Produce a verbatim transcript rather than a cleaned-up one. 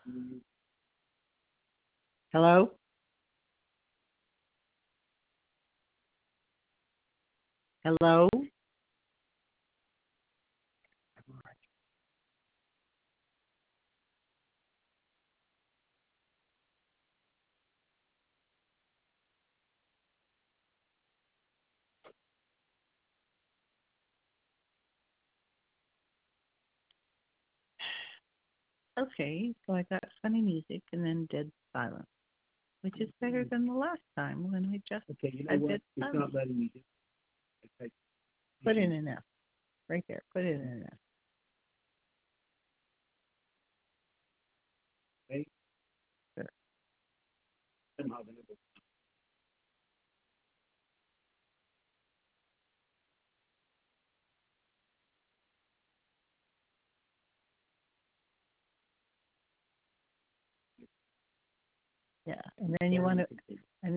Hello? Hello? Okay, so I got funny music and then dead silence, which is better than the last time when we just okay, you know had what? Dead it's silence. Not letting me do it. Put in an F right there. Put it in an F. Okay. Sure. Yeah, and then you want to, and